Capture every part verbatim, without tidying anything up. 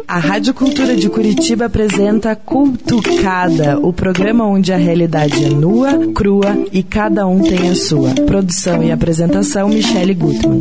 A Rádio Cultura de Curitiba apresenta Cultucada, o programa onde a realidade é nua, crua e cada um tem a sua. Produção e apresentação, Michele Gutmann.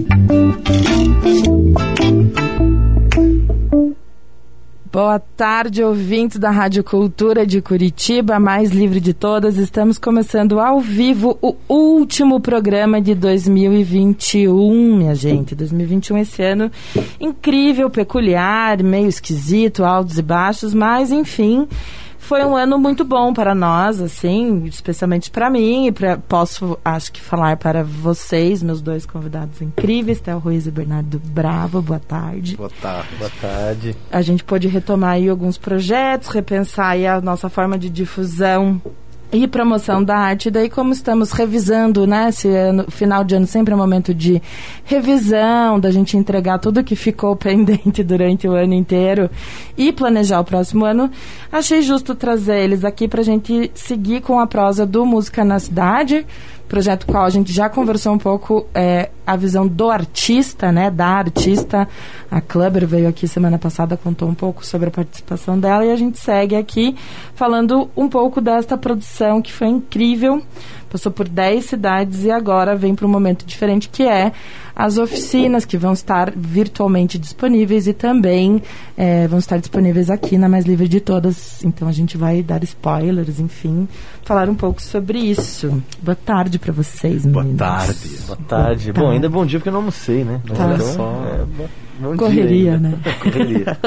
Boa tarde, ouvintes da Rádio Cultura de Curitiba, a mais livre de todas. Estamos começando ao vivo o último programa de dois mil e vinte e um, minha gente. dois mil e vinte e um, esse ano incrível, peculiar, meio esquisito, altos e baixos, mas enfim, foi um ano muito bom para nós, assim, especialmente para mim, e pra, posso, acho que, falar para vocês, meus dois convidados incríveis, Théo Ruiz e Bernardo Bravo. Boa tarde. Boa tarde. Boa tarde. A gente pôde retomar aí alguns projetos, repensar aí a nossa forma de difusão e promoção da arte. Daí, como estamos revisando, né, esse ano, final de ano sempre é um momento de revisão, da gente entregar tudo que ficou pendente durante o ano inteiro e planejar o próximo ano, achei justo trazer eles aqui pra gente seguir com a prosa do Música na Cidade, projeto qual a gente já conversou um pouco, é, a visão do artista, né, da artista. A Clubber veio aqui semana passada, contou um pouco sobre a participação dela, e a gente segue aqui falando um pouco desta produção que foi incrível, passou por dez cidades e agora vem para um momento diferente, que é as oficinas, que vão estar virtualmente disponíveis e também é, vão estar disponíveis aqui na Mais Livre de Todas. Então a gente vai dar spoilers, enfim, falar um pouco sobre isso. Boa tarde para vocês, meninos. Boa tarde. Boa tarde. Boa. Bom, ainda é bom dia porque eu não almocei, né? Tá. Então, só, é, bom, bom correria, né? Correria.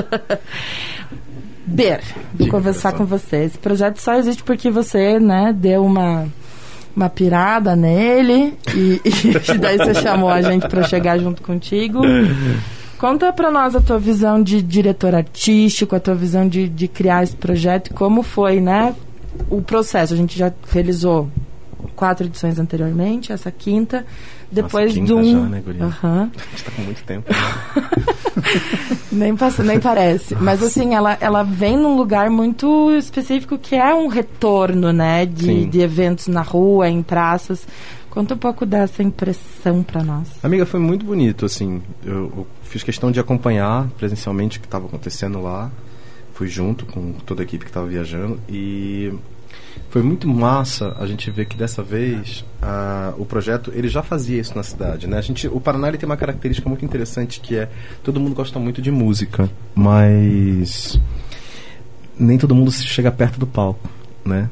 Ber, vou Diga, conversar com você. Esse projeto só existe porque você, né, deu uma... uma pirada nele e, e daí você chamou a gente para chegar junto contigo. Conta para nós a tua visão de diretor artístico, a tua visão de, de criar esse projeto, como foi, né, o processo. A gente já realizou quatro edições anteriormente, essa quinta, depois Nossa, de um... já, né, guria? Uhum. A gente tá com muito tempo. nem, passa, nem parece. Mas assim, ela, ela vem num lugar muito específico, que é um retorno, né, de, de eventos na rua, em praças. Conta um pouco dessa impressão para nós. Amiga, foi muito bonito, assim. Eu, eu fiz questão de acompanhar presencialmente o que estava acontecendo lá. Fui junto com toda a equipe que estava viajando e... foi muito massa a gente ver que dessa vez uh, o projeto ele já fazia isso na cidade, né? A gente, o Paraná ele tem uma característica muito interessante, que é todo mundo gosta muito de música, mas nem todo mundo chega perto do palco, né?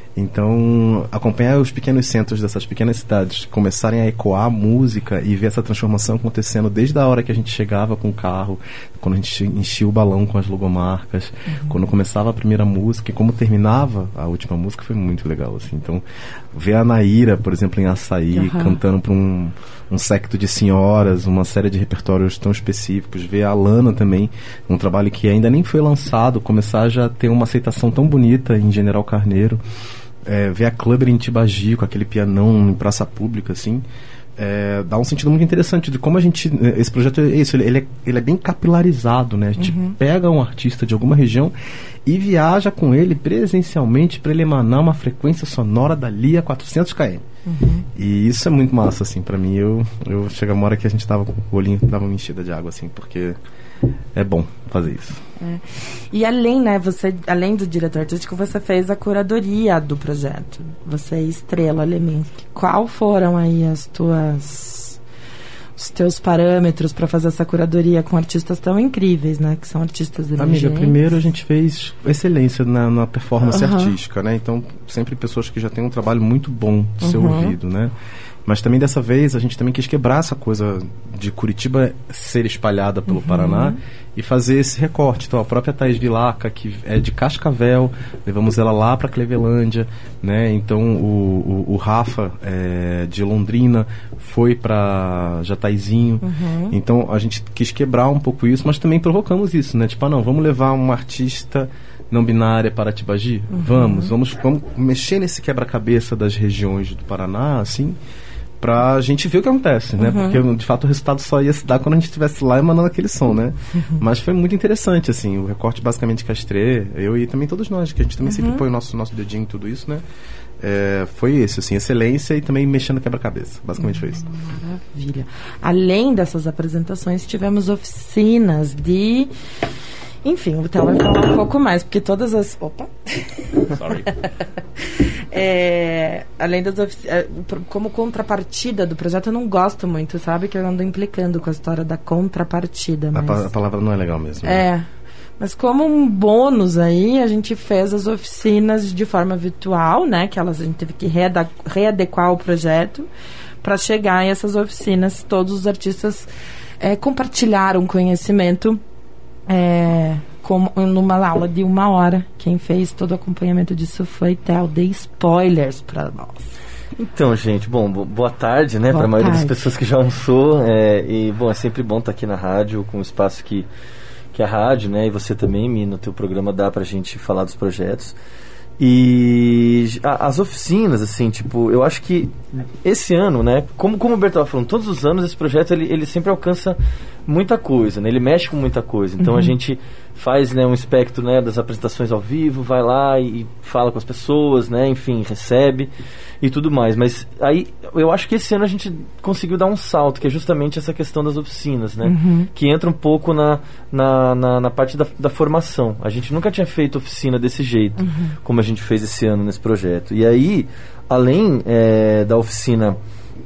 Então, acompanhar os pequenos centros dessas pequenas cidades começarem a ecoar a música e ver essa transformação acontecendo desde a hora que a gente chegava com o carro, quando a gente enchia o balão com as logomarcas, uhum. quando começava a primeira música e como terminava a última música, foi muito legal, assim. Então, ver a Naíra, por exemplo, em Açaí, uhum. cantando para um, um séquito de senhoras, uma série de repertórios tão específicos, ver a Alana também, um trabalho que ainda nem foi lançado, começar a já ter uma aceitação tão bonita em General Carneiro. É, ver a Clubber em Tibagi com aquele pianão em praça pública, assim, é, dá um sentido muito interessante de como a gente... Esse projeto é isso, ele, ele, é, ele é bem capilarizado, né? A gente uhum. pega um artista de alguma região e viaja com ele presencialmente para ele emanar uma frequência sonora dali a quatrocentos quilômetros. Uhum. E isso é muito massa, assim, pra mim. Eu, eu chega uma hora que a gente tava com o olhinho, dava uma enchida de água, assim, porque é bom fazer isso. É. E além, né, você, além do diretor artístico, você fez a curadoria do projeto. Você é Estrela Leminski. Qual foram aí as tuas, os teus parâmetros para fazer essa curadoria com artistas tão incríveis, né, que são artistas emergentes? Amiga, primeiro a gente fez excelência na, na performance uhum. artística, né? Então, sempre pessoas que já têm um trabalho muito bom de ser uhum. ouvido, né? Mas também dessa vez a gente também quis quebrar essa coisa de Curitiba ser espalhada pelo uhum. Paraná e fazer esse recorte. Então a própria Thaís Vilaca, que é de Cascavel, levamos ela lá para Clevelândia, né? Então o, o, o Rafa é, de Londrina foi para Jataizinho. Uhum. Então a gente quis quebrar um pouco isso, mas também provocamos isso, né? Tipo, ah, não, vamos levar uma artista não binária para Tibagi? Uhum. Vamos, vamos, vamos mexer nesse quebra-cabeça das regiões do Paraná, assim, pra gente ver o que acontece, né? Uhum. Porque, de fato, o resultado só ia se dar quando a gente estivesse lá emanando aquele som, né? Uhum. Mas foi muito interessante, assim, o recorte basicamente Castrê, eu e também todos nós, que a gente também uhum. sempre põe o nosso, nosso dedinho em tudo isso, né? É, foi esse, assim, excelência e também mexendo quebra-cabeça, basicamente foi isso. Maravilha. Além dessas apresentações, tivemos oficinas de Enfim, o Theo vai falar um pouco mais, porque todas as... Opa! Sorry. É, além das oficinas, como contrapartida do projeto, eu não gosto muito, sabe? Que eu ando implicando com a história da contrapartida. Mas... A, pa- a palavra não é legal mesmo. É, né? mas como um bônus aí, a gente fez as oficinas de forma virtual, né? Que elas, a gente teve que reada- readequar o projeto para chegar a essas oficinas. Todos os artistas é, compartilharam conhecimento é, com, numa aula de uma hora. Quem fez todo o acompanhamento disso foi Theo. Dei spoilers para nós. Então, gente, bom, bo- boa tarde, né, Boa para a maioria das tarde. pessoas que já almoçou. É, e, bom, é sempre bom estar aqui na rádio, com o espaço que, que a rádio, né, e você também, Mi, no teu programa dá pra gente falar dos projetos. E a- as oficinas, assim, tipo, eu acho que esse ano, né, como, como o Berto estava falando, todos os anos esse projeto, ele, ele sempre alcança muita coisa, né, ele mexe com muita coisa. Então Uhum. a gente faz, né, um espectro, né, das apresentações ao vivo, vai lá e, e fala com as pessoas, né, enfim, recebe e tudo mais. Mas aí eu acho que esse ano a gente conseguiu dar um salto, que é justamente essa questão das oficinas, né, Uhum. que entra um pouco na, na, na, na parte da, da formação. A gente nunca tinha feito oficina desse jeito, Uhum. como a gente fez esse ano nesse projeto. E aí, além é, da oficina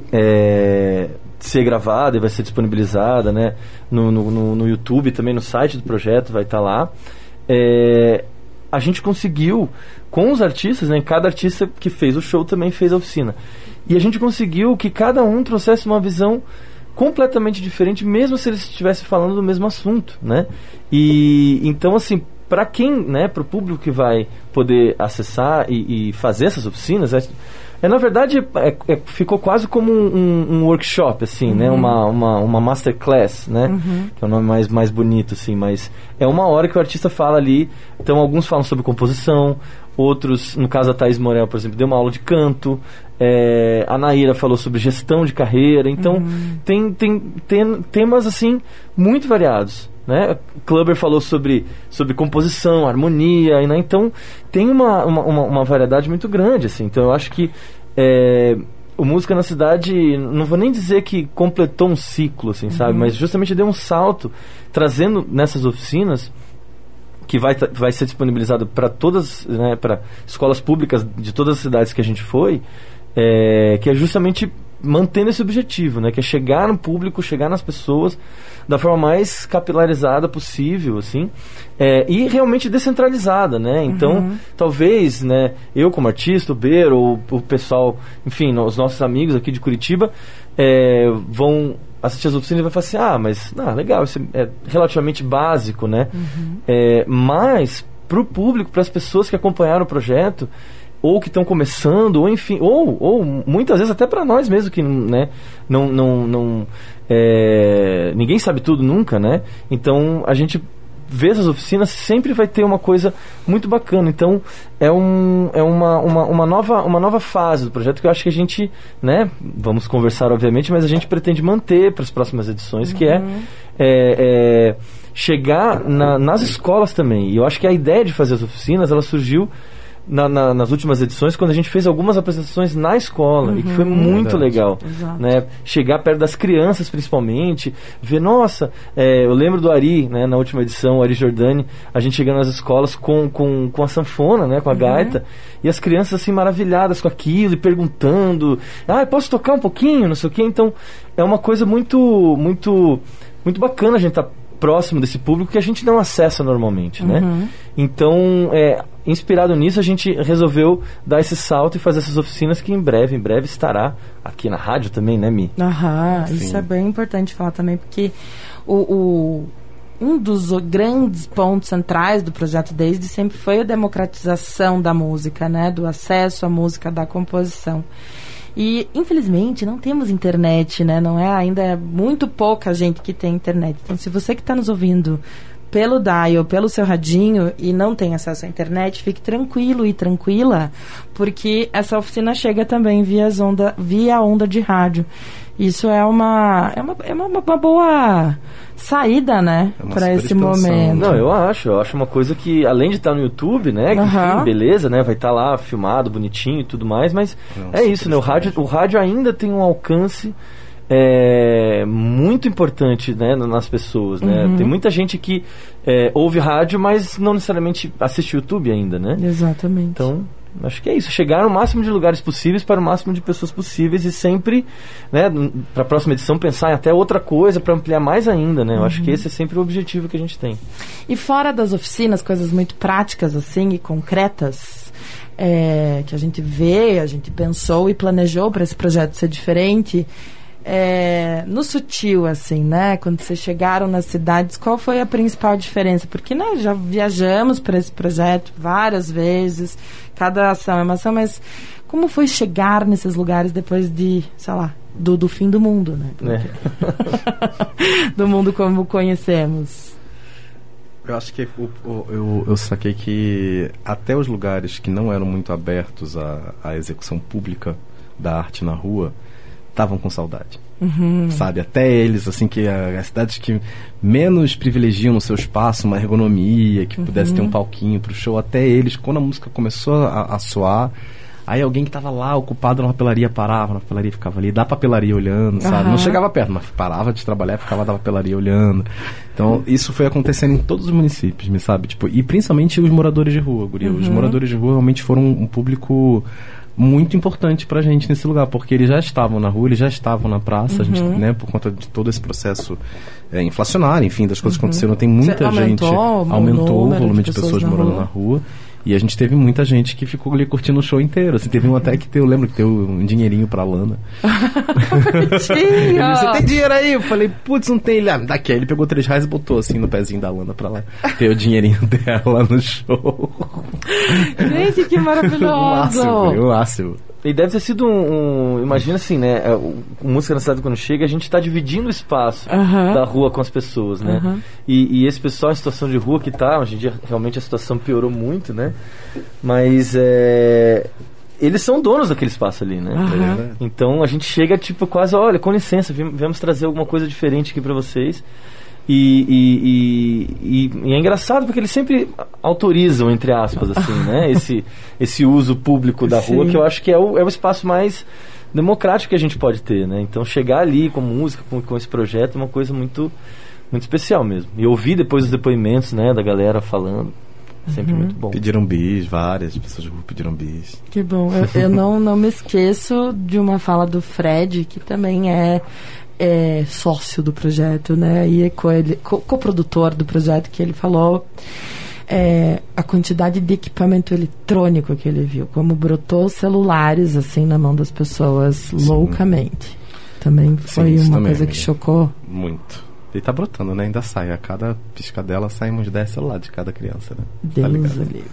é, ser gravada e vai ser disponibilizada, né, no, no, no, no YouTube, também no site do projeto vai estar lá, é, a gente conseguiu, com os artistas, né, cada artista que fez o show também fez a oficina. E a gente conseguiu que cada um trouxesse uma visão completamente diferente, mesmo se eles estivessem falando do mesmo assunto, né? E então, assim, para quem, né, para o público que vai poder acessar e, e fazer essas oficinas, é, é na verdade é, é, ficou quase como um, um, um workshop, assim, Uhum. né? Uma, uma, uma masterclass, né? Uhum. Que é o nome mais, mais bonito, assim, mas é uma hora que o artista fala ali. Então, alguns falam sobre composição, outros, no caso a Thaís Morel, por exemplo, deu uma aula de canto. É, a Naira falou sobre gestão de carreira. Então, Uhum. tem, tem, tem temas, assim, muito variados, né? Clubber falou sobre, sobre composição, harmonia, né? Então tem uma, uma, uma, uma variedade muito grande, assim. Então eu acho que é, o Música na Cidade, não vou nem dizer que completou um ciclo, assim, sabe? Mas justamente deu um salto, trazendo nessas oficinas, que vai, ta- vai ser disponibilizado para todas, né, para escolas públicas de todas as cidades que a gente foi, é, que é justamente mantendo esse objetivo, né, que é chegar no público, chegar nas pessoas da forma mais capilarizada possível, assim, é, e realmente descentralizada, né? Então, Uhum. talvez, né, eu como artista, o Beiro, ou o pessoal, enfim, os nossos amigos aqui de Curitiba, é, vão assistir as oficinas e vai falar assim, ah, mas, ah, legal, isso é relativamente básico, né? Uhum. É, mas, para o público, para as pessoas que acompanharam o projeto, ou que estão começando, ou enfim, ou, ou muitas vezes até para nós mesmo, que, né, não, não, não é, ninguém sabe tudo nunca, né? Então, a gente vê essas oficinas, sempre vai ter uma coisa muito bacana. Então, é, um, é uma, uma, uma, nova, uma nova fase do projeto que eu acho que a gente, né, vamos conversar obviamente, mas a gente pretende manter para as próximas edições, que é, Uhum. é, é chegar na, nas escolas também. E eu acho que a ideia de fazer as oficinas, ela surgiu na, na, nas últimas edições, quando a gente fez algumas apresentações na escola, e que foi Uhum. muito Verdade. legal, Exato. né? Chegar perto das crianças, principalmente, ver, nossa, é, eu lembro do Ari, né, na última edição, o Ari Giordani, a gente chegando nas escolas com, com, com a sanfona, né, com a Uhum. gaita, e as crianças assim maravilhadas com aquilo, e perguntando, ah, posso tocar um pouquinho, não sei o quê. Então, é uma coisa muito, muito, muito bacana a gente estar próximo desse público que a gente não acessa normalmente, né? Uhum. Então, é, inspirado nisso, a gente resolveu dar esse salto e fazer essas oficinas que em breve, em breve estará aqui na rádio também, né, Mi? Aham, Sim. isso é bem importante falar também, porque o, o- um dos o- grandes pontos centrais do projeto desde sempre foi a democratização da música, né? Do acesso à música, da composição. E, infelizmente, não temos internet, né? Não é, ainda é muito pouca gente que tem internet. Então, se você que está nos ouvindo pelo dial, pelo seu radinho e não tem acesso à internet, fique tranquilo e tranquila, porque essa oficina chega também via as onda, via onda de rádio. Isso é uma, é uma, é uma, uma boa saída, né? É uma Para super esse expansão. momento. Não, eu acho, eu acho uma coisa que, além de estar no YouTube, né, que, Aham. enfim, beleza, né, vai estar lá filmado, bonitinho e tudo mais, mas Não, é super isso, né, o rádio, o rádio ainda tem um alcance é, muito importante, né, nas pessoas, né? Uhum. Tem muita gente que é, ouve rádio, mas não necessariamente assiste YouTube ainda, né? Exatamente. Então, acho que é isso, chegar no máximo de lugares possíveis para o máximo de pessoas possíveis e sempre, né, para a próxima edição pensar em até outra coisa para ampliar mais ainda, né? Eu uhum. acho que esse é sempre o objetivo que a gente tem. E fora das oficinas, coisas muito práticas assim e concretas, é, que a gente vê, a gente pensou e planejou para esse projeto ser diferente, é, no sutil, assim, né? Quando vocês chegaram nas cidades, qual foi a principal diferença? Porque, né, já viajamos para esse projeto várias vezes, cada ação é uma ação, mas como foi chegar nesses lugares depois de, sei lá, do, do fim do mundo, né? É. Do mundo como conhecemos. Eu acho que o, o, eu, eu saquei que até os lugares que não eram muito abertos à, à execução pública da arte na rua estavam com saudade. Uhum. Sabe? Até eles, assim, que as cidades que menos privilegiam no seu espaço uma ergonomia, que uhum. pudesse ter um palquinho pro show, até eles, quando a música começou a, a soar, aí alguém que tava lá ocupado na papelaria parava, na papelaria ficava ali, da papelaria olhando, sabe? Uhum. Não chegava perto, mas parava de trabalhar, ficava da papelaria olhando. Então, isso foi acontecendo em todos os municípios, me sabe? Tipo, e principalmente os moradores de rua, guria. Uhum. Os moradores de rua realmente foram um público muito importante pra gente nesse lugar, porque eles já estavam na rua, eles já estavam na praça, uhum. a gente, né, por conta de todo esse processo é, inflacionário, enfim, das coisas uhum. que aconteceram, tem muita Você gente, aumentou, aumentou o volume de pessoas, pessoas morando rua. na rua, e a gente teve muita gente que ficou ali curtindo o show inteiro, assim, teve um até que eu lembro que deu um dinheirinho pra Lana. Ele disse, você tem dinheiro aí? Eu falei, putz, não tem. Ele, ah, daqui. Aí ele pegou três reais e botou assim no pezinho da Lana pra lá. Tem o dinheirinho dela no show. Gente, que maravilhoso! O máximo, o máximo. E deve ter sido um, um imagina assim, né, o, o Música na Cidade quando chega, a gente está dividindo o espaço uhum. da rua com as pessoas, né, uhum. e, e esse pessoal em situação de rua que tá, hoje em dia realmente a situação piorou muito, né, mas é, eles são donos daquele espaço ali, né, uhum. então a gente chega tipo quase, olha, com licença, viemos trazer alguma coisa diferente aqui para vocês. E, e, e, e é engraçado porque eles sempre autorizam, entre aspas, assim, né? Esse, esse uso público da rua, Sim. que eu acho que é o, é o espaço mais democrático que a gente pode ter, né? Então chegar ali com música, com, com esse projeto, é uma coisa muito, muito especial mesmo. E ouvir depois os depoimentos, né, da galera falando, é sempre uhum. muito bom. Pediram bis, várias pessoas de rua pediram bis. Que bom. Eu, eu não, não me esqueço de uma fala do Fred, que também é... é sócio do projeto, né, e é co- ele, co- coprodutor do projeto, que ele falou é, a quantidade de equipamento eletrônico que ele viu, como brotou celulares assim na mão das pessoas Sim. loucamente. Também foi Sim, uma também, coisa que amiga. Chocou. Muito. E tá brotando, né? Ainda sai. A cada piscadela saem uns dez celulares de cada criança, né? Deus tá o livre.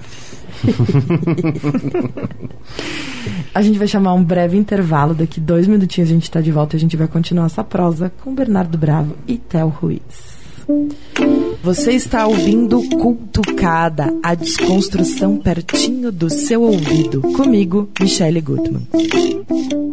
A gente vai chamar um breve intervalo. Daqui dois minutinhos a gente tá de volta e a gente vai continuar essa prosa com Bernardo Bravo e Theo Ruiz. Você está ouvindo Cultucada, a desconstrução pertinho do seu ouvido. Comigo, Michele Gutmann.